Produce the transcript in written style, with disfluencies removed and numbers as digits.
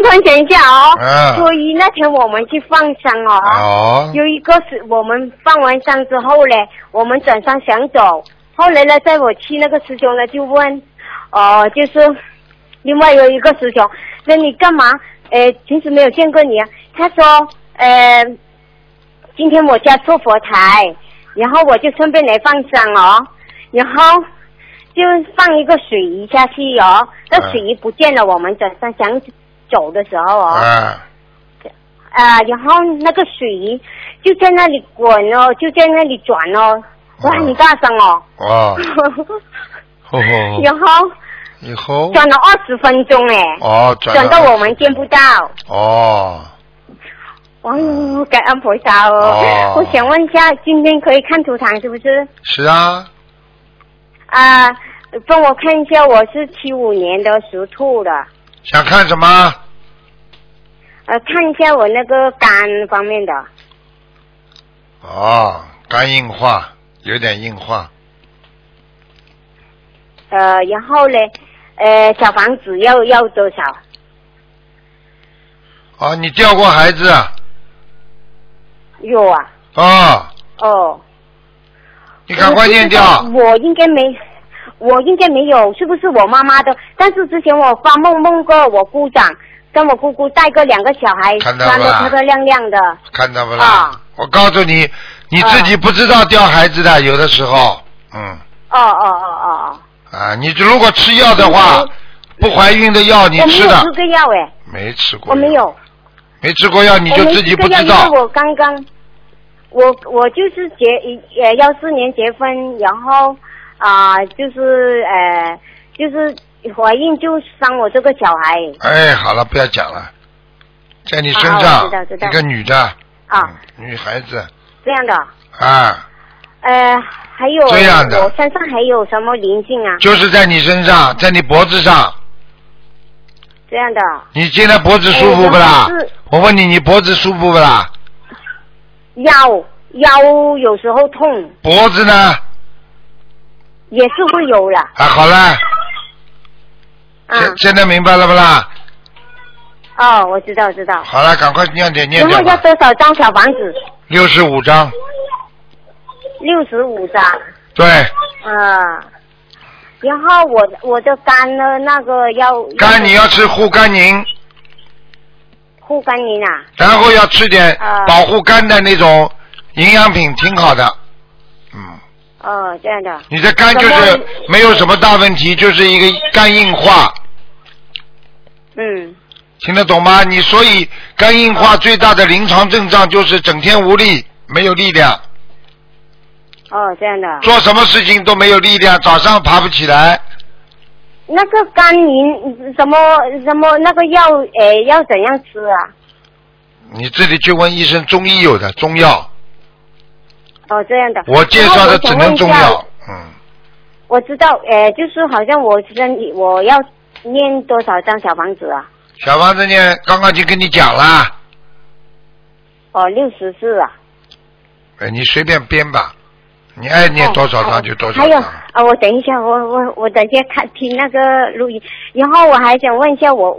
分享一下哦。所以那天我们去放生哦。有一个是我们放完生之后呢，我们转上想走，后来呢，在我去那个师兄呢就问，就是另外有一个师兄，那你干嘛？平时没有见过你啊。他说，今天我家做佛台，然后我就顺便来放生哦，然后就放一个水鱼下去哦，那水鱼不见了，我们转上想走的时候然后那个水鱼就在那里滚哦，就在那里转哦，哇，很大声哦。然后以后转了20分钟转到我们见不到。感恩菩萨我想问一下，今天可以看图腾是不是？ 是啊。 帮我看一下，我是75年的属兔的。 想看什么？ 看一下我那个肝方面的。 肝硬化，有点硬化。 然后呢，小房子要多少？ 你掉过孩子啊？ 有啊。 你赶快念掉。 我应该没有，是不是我妈妈的？但是之前我发梦过我姑丈跟我姑姑带个2个小孩，穿得漂漂亮亮的。 看到不啦？我告诉你，你自己不知道掉孩子的，有的时候。你如果吃药的话，不怀孕的药你吃的。 我没有吃过药没吃过。 我没有。 没吃过药你就自己不知道。 我刚刚，我就是14年结婚，然后就是怀孕就生我这个小孩。 好了，不要讲了，在你身上一个女的女孩子。 这样的。还有这样的， 我身上还有什么灵性啊？ 就是在你身上，在你脖子上。 这样的。 你现在脖子舒服不啦？我问你，你脖子舒服不啦？ 腰有时候痛。 脖子呢？ 也是会有了。 好了。现在明白了不啦？ 我知道。 好了，赶快念掉。 然后要多少张小房子 ？65张。 65张。 对。 然后我的肝呢，那个肝你要吃护肝宁。 护肝宁啊。 然后要吃点保护肝的那种营养品，挺好的。 这样的。 你的肝就是没有什么大问题，就是一个肝硬化。听得懂吗？你所以肝硬化最大的临床症状就是整天无力，没有力量。 这样的。 做什么事情都没有力量，早上爬不起来。 那个肝宁什么那个药要怎样吃啊？ 你这里去问医生，中医有的中药。 这样的。 我介绍的只能中药。 我知道，就是好像我要念多少张小房子啊？ 小房子念，刚刚就跟你讲了。 64啊。 你随便编吧，你爱念多少张就多少张。 还有我等一下，我等一下听那个录音，然后我还想问一下我